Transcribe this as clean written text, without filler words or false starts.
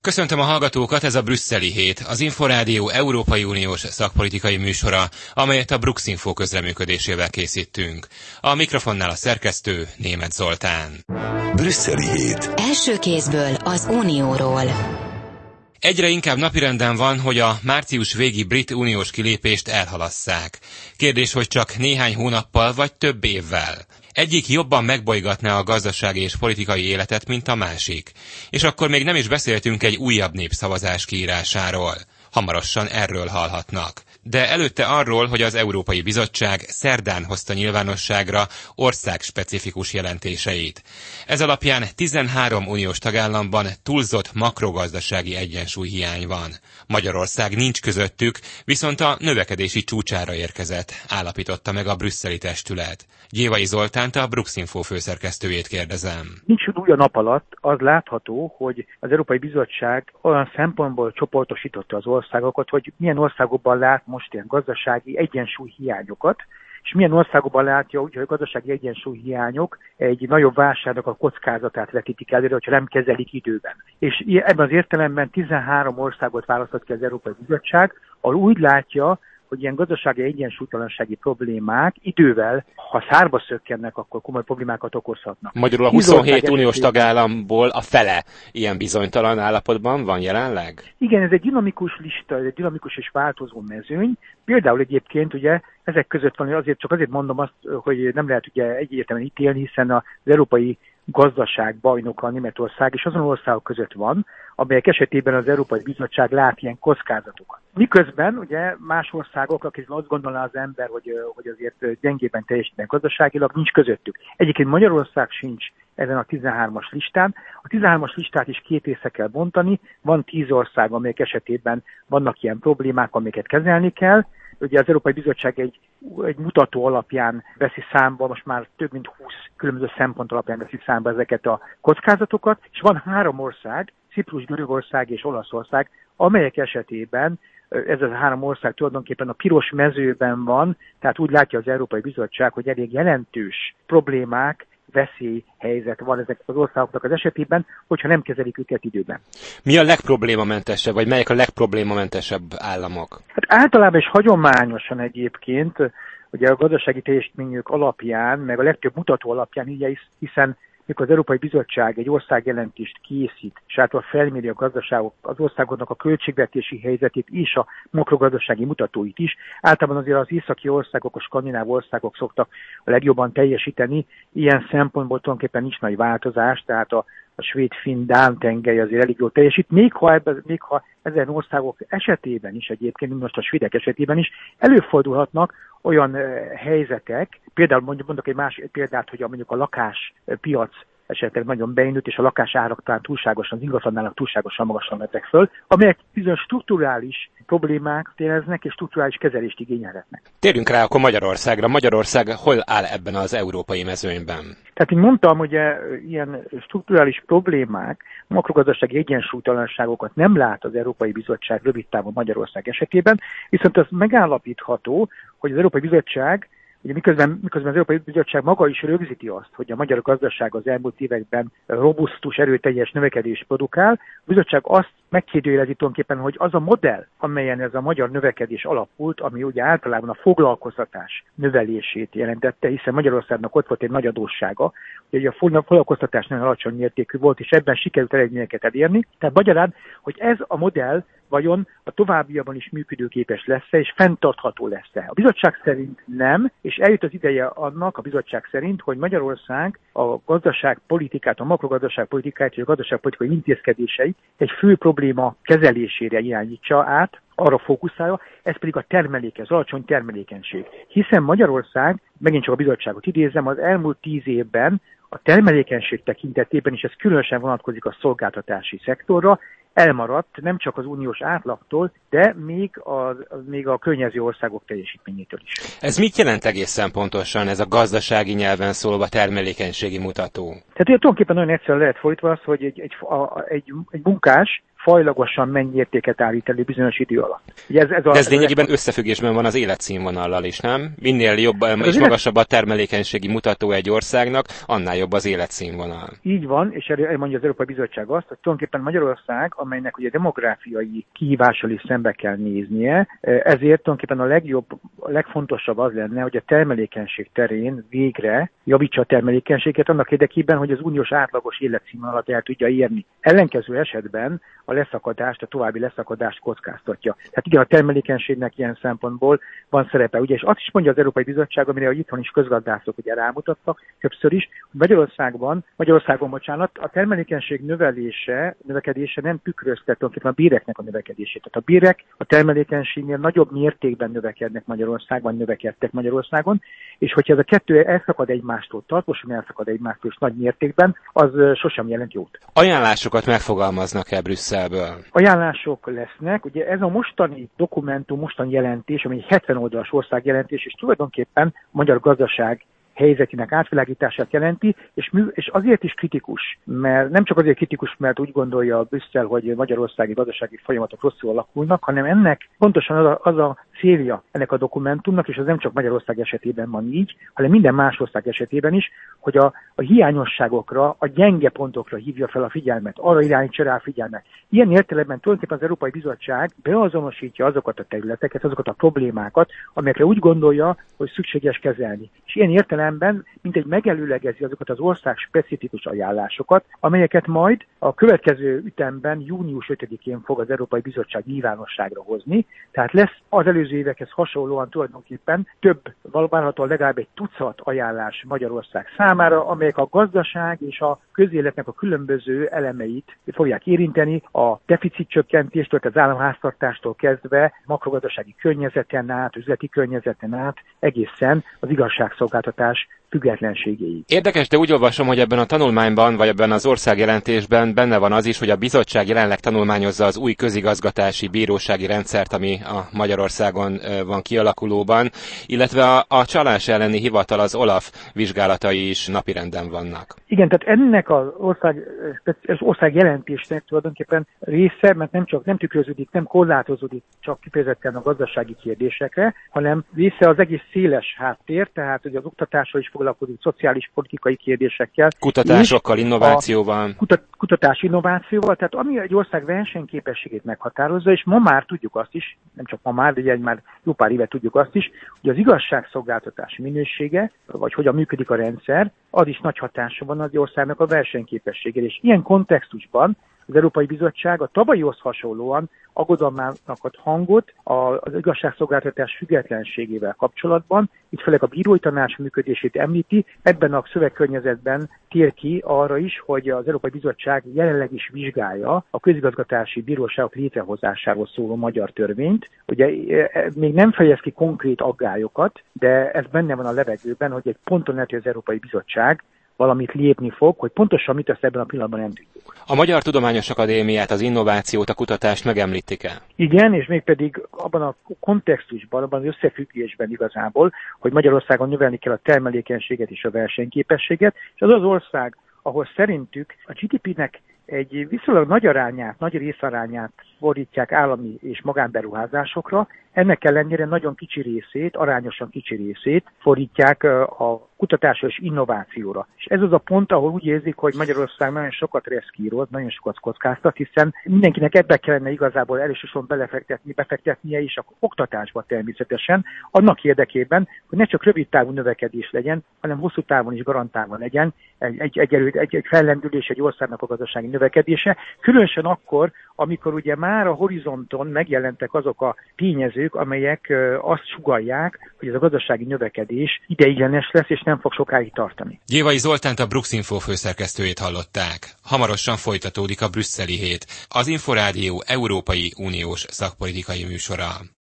Köszöntöm a hallgatókat, ez a Brüsszeli Hét, az Inforádió Európai Uniós szakpolitikai műsora, amelyet a Bruxinfo közreműködésével készítünk. A mikrofonnál a szerkesztő Németh Zoltán. Brüsszeli Hét. Első kézből az Unióról. Egyre inkább napirenden van, hogy a március végi brit uniós kilépést elhalasszák. Kérdés, hogy csak néhány hónappal vagy több évvel. Egyik jobban megbolygatná a gazdasági és politikai életet, mint a másik. És akkor még nem is beszéltünk egy újabb népszavazás kiírásáról. Hamarosan erről hallhatnak. De előtte arról, hogy az Európai Bizottság szerdán hozta nyilvánosságra országspecifikus jelentéseit. Ez alapján 13 uniós tagállamban túlzott makrogazdasági egyensúlyhiány van. Magyarország nincs közöttük, viszont a növekedési csúcsára érkezett, állapította meg a brüsszeli testület. Gyévai Zoltánt, a Bruxinfo főszerkesztőjét kérdezem. Nincs új a nap alatt, az látható, hogy az Európai Bizottság olyan szempontból csoportosította az országokat, hogy milyen országokban lát most ilyen gazdasági egyensúlyhiányokat, és milyen országokban látja, hogy a gazdasági egyensúlyhiányok egy nagyobb válságnak a kockázatát vetítik előre, hogyha nem kezelik időben. És ebben az értelemben 13 országot választott ki az Európai Bizottság, ahol úgy látja, hogy ilyen gazdasági egyensúlytalansági problémák idővel, ha szárba szökkennek, akkor komoly problémákat okozhatnak. Magyarul a 27 uniós tagállamból a fele ilyen bizonytalan állapotban van jelenleg? Igen, ez egy dinamikus lista, ez egy dinamikus és változó mezőny. Például egyébként ugye ezek között van, azért mondom azt, hogy nem lehet ugye egyértelműen ítélni, hiszen az európai gazdaság bajnoka Németország és azon országok között van, amelyek esetében az Európai Bizottság lát ilyen kockázatokat. Miközben ugye más országok, akik azt gondolná az ember, hogy azért gyengében teljesítenek gazdaságilag, nincs közöttük. Egyébként Magyarország sincs ezen a 13-as listán. A 13-as listát is két részre kell bontani. Van 10 ország, amelyek esetében vannak ilyen problémák, amiket kezelni kell. Ugye az Európai Bizottság egy mutató alapján veszi számba, most már több mint 20 különböző szempont alapján veszi számba ezeket a kockázatokat, és van 3 ország, Ciprus, Görögország és Olaszország, amelyek esetében ez a 3 ország tulajdonképpen a piros mezőben van, tehát úgy látja az Európai Bizottság, hogy elég jelentős problémák, veszélyhelyzet van ezek az országoknak az esetében, hogyha nem kezelik őket időben. Mi a legproblémamentesebb, vagy melyek a legproblémamentesebb államok? Hát általában és hagyományosan egyébként, ugye a gazdasági teljesítményük alapján, meg a legtöbb mutató alapján, ugye, hiszen mikor az Európai Bizottság egy országjelentést készít, és általában felméri az országoknak a költségvetési helyzetét és a makrogazdasági mutatóit is. Általában azért az északi országok, a skandináv országok szoktak a legjobban teljesíteni. Ilyen szempontból tulajdonképpen nincs nagy változás, tehát a svéd-finn-dán tengely azért elég jól teljesít, még ha ezen országok esetében is egyébként, most a svédek esetében is előfordulhatnak olyan helyzetek, például mondok egy másik példát, hogy mondjuk a lakáspiac esetleg nagyon beindult, és a lakásárak talán túlságosan, az ingatlanának túlságosan magasan mentek föl, amelyek bizonyos strukturális problémák tényeznek, és strukturális kezelést igényelhetnek. Térjünk rá akkor Magyarországra. Magyarország hol áll ebben az európai mezőnyben? Tehát, mint mondtam, ugye ilyen strukturális problémák, makrogazdasági egyensúlytalanságokat nem lát az Európai Bizottság rövid távon Magyarország esetében, viszont az megállapítható, hogy az Európai Bizottság, ugye miközben az Európai Bizottság maga is rögzíti azt, hogy a magyar gazdaság az elmúlt években robusztus, erőteljes növekedést produkál, a bizottság azt megkérdőjelezi tulajdonképpen, hogy az a modell, amelyen ez a magyar növekedés alapult, ami ugye általában a foglalkoztatás növelését jelentette, hiszen Magyarországnak ott volt egy nagy adóssága, hogy a foglalkoztatás nagyon alacsony mértékű volt, és ebben sikerült eredményeket elérni. Tehát magyarán, hogy ez a modell vajon a továbbiakban is működőképes lesz-e, és fenntartható lesz-e. A bizottság szerint nem, és eljött az ideje annak a bizottság szerint, hogy Magyarország a gazdaságpolitikát, a makrogazdaságpolitikát és a gazdaságpolitikai intézkedéseit egy fő probléma kezelésére irányítsa át, arra fókuszálja, ez pedig a termelékenység, az alacsony termelékenység. Hiszen Magyarország, megint csak a bizottságot idézem, az elmúlt 10 évben a termelékenység tekintetében, és ez különösen vonatkozik a szolgáltatási szektorra, elmaradt nem csak az uniós átlagtól, de még a környező országok teljesítményétől is. Ez mit jelent egészen pontosan, ez a gazdasági nyelven szólva termelékenységi mutató? Tehát tulajdonképpen nagyon egyszerűen lehet fordítva az, hogy egy munkás fajlagosan mennyi értéket állít elő bizonyos idő alatt. Ugye de ez lényegében összefüggésben van az életszínvonallal is, nem? Minél jobb és magasabb a termelékenységi mutató egy országnak, annál jobb az életszínvonal. Így van, és erre mondja az Európai Bizottság azt, hogy tulajdonképpen Magyarország, amelynek ugye demográfiai kihívással is szembe kell néznie, ezért tulajdonképpen a legfontosabb az lenne, hogy a termelékenység terén végre javítsa a termelékenységet annak érdekében, hogy az uniós átlagos életszínvonalat el tudja érni. Ellenkező esetben a további leszakadást kockáztatja. Tehát igen, a termelékenységnek ilyen szempontból van szerepe. Ugye, és azt is mondja az Európai Bizottság, amire itthon is közgazdászok ugye rámutattak többször is, hogy Magyarországon a termelékenység növekedése nem tükrözte tulajdonképpen a béreknek a növekedését. Tehát a bérek a termelékenységnél nagyobb mértékben növekedtek Magyarországon, és hogyha ez a kettő elszakad egymástól, tartósan elszakad egymástól és nagy mértékben, az sosem jelent jót. Ajánlásokat megfogalmaznak-e Brüsszelből? Ajánlások lesznek. Ugye ez a mostani dokumentum, mostani jelentés, ami egy 70 oldalas országjelentés, és tulajdonképpen a magyar gazdaság helyzetének átvilágítását jelenti, és azért is kritikus, mert nem csak azért kritikus, mert úgy gondolja a Brüsszel, hogy magyarországi gazdasági folyamatok rosszul alakulnak, hanem ennek pontosan az a célja ennek a dokumentumnak, és az nem csak Magyarország esetében van így, hanem minden más ország esetében is, hogy a hiányosságokra, a gyenge pontokra hívja fel a figyelmet, arra irányítsa rá a figyelmet. Ilyen értelemben tulajdonképpen az Európai Bizottság beazonosítja azokat a területeket, azokat a problémákat, amelyekre úgy gondolja, hogy szükséges kezelni. És ilyen értelemben mintegy megelőlegezi azokat az ország specifikus ajánlásokat, amelyeket majd a következő ütemben, június 5-én fog az Európai Bizottság nyilvánosságra hozni. Tehát lesz az előző évekhez hasonlóan tulajdonképpen várhatóan legalább egy tucat ajánlás Magyarország számára, amelyek a gazdaság és a közéletnek a különböző elemeit fogják érinteni, a deficitcsökkentéstől, az államháztartástól kezdve makrogazdasági környezeten át, üzleti környezeten át, egészen az igazságszolgáltatás függetlenségéig. Érdekes, de úgy olvasom, hogy ebben a tanulmányban, vagy ebben az országjelentésben benne van az is, hogy a bizottság jelenleg tanulmányozza az új közigazgatási bírósági rendszert, ami a Magyarországon van kialakulóban, illetve a csalás elleni hivatal, az OLAF vizsgálatai is napirenden vannak. Igen, tehát ennek az országjelentésnek tulajdonképpen része, mert nem tükröződik, nem korlátozódik csak kifejezetten a gazdasági kérdésekre, hanem része az egész széles háttér, tehát hogy az oktatásról is foglalkozik, szociális politikai kérdésekkel. Kutatásokkal, innovációval. Kutatási innovációval, tehát ami egy ország versenyképességét meghatározza, és ma már tudjuk azt is, nem csak ma már, de már jó pár éve tudjuk azt is, hogy az igazságszolgáltatás minősége, vagy hogyan működik a rendszer, az is nagy hatása van az országnak a versenyképességére. És ilyen kontextusban az Európai Bizottság a tavalyihoz hasonlóan aggodalmának ad hangot az igazságszolgáltatás függetlenségével kapcsolatban. Itt főleg a bírói tanács működését említi. Ebben a szövegkörnyezetben tér ki arra is, hogy az Európai Bizottság jelenleg is vizsgálja a közigazgatási bíróságok létrehozásáról szóló magyar törvényt. Ugye még nem fejez ki konkrét aggályokat, de ez benne van a levegőben, hogy egy ponton lehet, hogy az Európai Bizottság valamit lépni fog, hogy pontosan mit tesz ebben a pillanatban nem tudjuk. A Magyar Tudományos Akadémiát, az innovációt, a kutatást megemlítik-e? Igen, és mégpedig abban a kontextusban, abban az összefüggésben igazából, hogy Magyarországon növelni kell a termelékenységet és a versenyképességet, és az az ország, ahol szerintük a GDP-nek egy viszonylag nagy részarányát fordítják állami és magánberuházásokra, ennek ellenére nagyon kicsi részét, arányosan kicsi részét fordítják a kutatásra és innovációra. És ez az a pont, ahol úgy érzik, hogy Magyarország nagyon sokat reszkíroz, nagyon sokat kockáztat, hiszen mindenkinek ebbe kellene igazából elsősorban befektetnie is a oktatásba természetesen, annak érdekében, hogy ne csak rövid távú növekedés legyen, hanem hosszú távon is garantálva legyen egy fellendülés egy országnak a gazdasági növekedése, különösen akkor, amikor ugye már a horizonton megjelentek azok a tényezők, amelyek azt sugallják, hogy ez a gazdasági növekedés ideiglenes lesz, és nem fog sokáig tartani. Gyévai Zoltánt, a Bruxinfo főszerkesztőjét hallották. Hamarosan folytatódik a brüsszeli hét, az Inforádió Európai Uniós szakpolitikai műsora.